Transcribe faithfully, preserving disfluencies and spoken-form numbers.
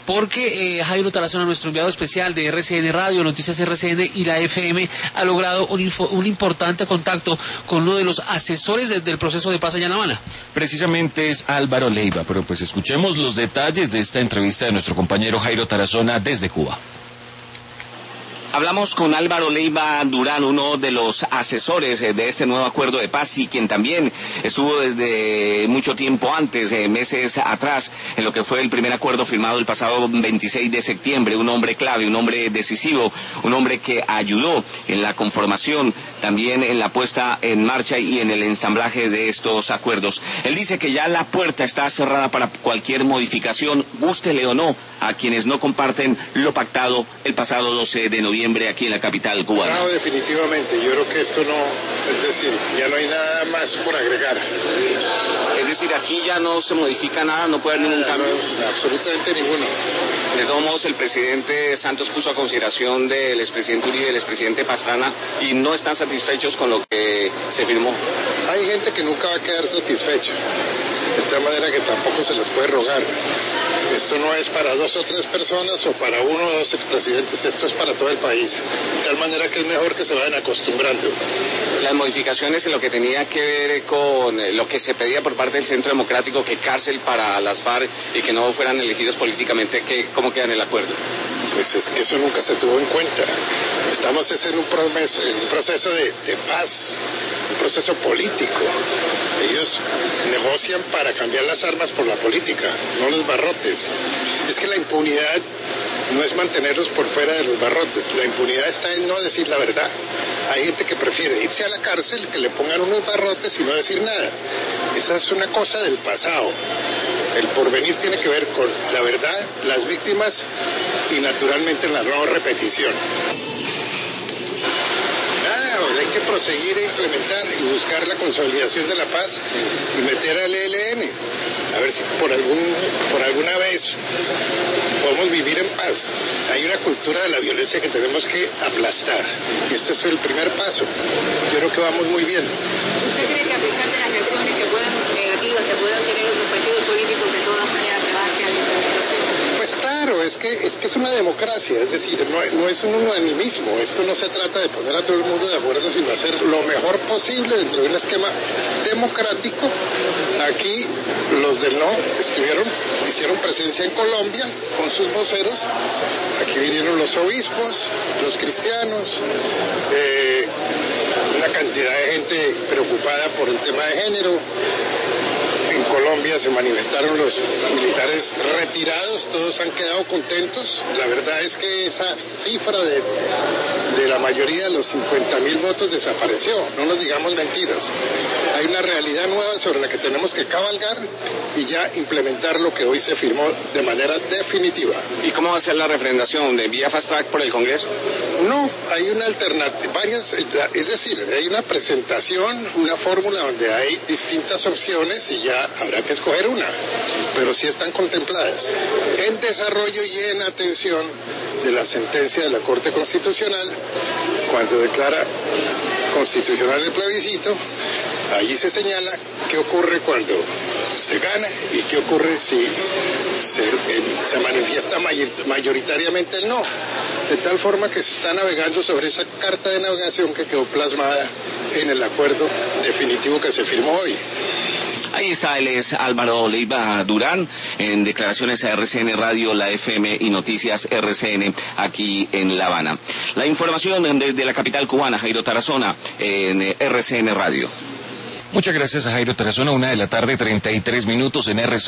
porque eh, Jairo Tarazona, nuestro enviado especial de R C N Radio, Noticias R C N y la F M, ha logrado un, info, un importante contacto con uno de los asesores de, del proceso de paz allá en La Habana. Precisamente es Álvaro Leiva, pero pues escuchemos los detalles de esta entrevista de nuestro compañero Jairo Tarazona desde Cuba. Hablamos con Álvaro Leiva Durán, uno de los asesores de este nuevo acuerdo de paz y quien también estuvo desde mucho tiempo antes, eh, meses atrás, en lo que fue el primer acuerdo firmado el pasado veintiséis de septiembre, un hombre clave, un hombre decisivo, un hombre que ayudó en la conformación, también en la puesta en marcha y en el ensamblaje de estos acuerdos. Él dice que ya la puerta está cerrada para cualquier modificación, gústele o no, a quienes no comparten lo pactado el pasado doce de noviembre aquí en la capital cubana. No, definitivamente, yo creo que esto no, es decir, ya no hay nada más por agregar. Es decir, aquí ya no se modifica nada, no puede haber ningún cambio. No, absolutamente ninguno. De todos modos, el presidente Santos puso a consideración del expresidente Uribe y del expresidente Pastrana y no están satisfechos con lo que se firmó. Hay gente que nunca va a quedar satisfecha, de tal manera que tampoco se les puede rogar. Esto no es para dos o tres personas o para uno o dos expresidentes, esto es para todo el país, de tal manera que es mejor que se vayan acostumbrando. Las modificaciones en lo que tenía que ver con lo que se pedía por parte del Centro Democrático, que cárcel para las FARC y que no fueran elegidos políticamente, ¿qué, ¿cómo queda en el acuerdo? Pues es que eso nunca se tuvo en cuenta. Estamos es en un proceso, en un proceso de, de paz, un proceso político. Ellos negocian para cambiar las armas por la política, no los barrotes. Es que la impunidad no es mantenerlos por fuera de los barrotes, la impunidad está en no decir la verdad. Hay gente que prefiere irse a la cárcel, que le pongan unos barrotes y no decir nada. Esa es una cosa del pasado. El porvenir tiene que ver con la verdad, las víctimas y naturalmente la no repetición. Nada, hay que proseguir e implementar y buscar la consolidación de la paz y meter al E L N. A ver si por algún, por alguna vez podemos vivir en paz. Hay una cultura de la violencia que tenemos que aplastar. Y este es el primer paso. Yo creo que vamos muy bien. ¿Usted cree que a pesar de las reacciones que puedan negativas que puedan tener otros partidos políticos, de todas maneras se va a quedar en el proceso? Pues claro, es que es que es una democracia, es decir, no, no es un unanimismo. Esto no se trata de poner a todo el mundo de acuerdo, sino hacer lo mejor posible dentro de un esquema democrático. Aquí los del no estuvieron, hicieron presencia en Colombia con sus voceros. Aquí vinieron los obispos, los cristianos, eh, una cantidad de gente preocupada por el tema de género. En Colombia se manifestaron los militares retirados, todos han quedado contentos. La verdad es que esa cifra de, de la mayoría de los cincuenta mil votos desapareció, no nos digamos mentiras. Hay una realidad nueva sobre la que tenemos que cabalgar y ya implementar lo que hoy se firmó de manera definitiva. ¿Y cómo va a ser la refrendación? ¿De vía fast track por el Congreso? No, hay una alternativa, varias, es decir, hay una presentación, una fórmula donde hay distintas opciones y ya habrá que escoger una, pero sí están contempladas en desarrollo y en atención de la sentencia de la Corte Constitucional cuando declara constitucional el plebiscito. Allí se señala qué ocurre cuando se gana y qué ocurre si se, eh, se manifiesta mayoritariamente el no, de tal forma que se está navegando sobre esa carta de navegación que quedó plasmada en el acuerdo definitivo que se firmó hoy. Ahí está, él es Álvaro Leiva Durán, en declaraciones a R C N Radio, la F M y Noticias R C N aquí en La Habana. La información desde la capital cubana, Jairo Tarazona, en R C N Radio. Muchas gracias a Jairo Tarazona, una de la tarde, treinta y tres minutos en R C N.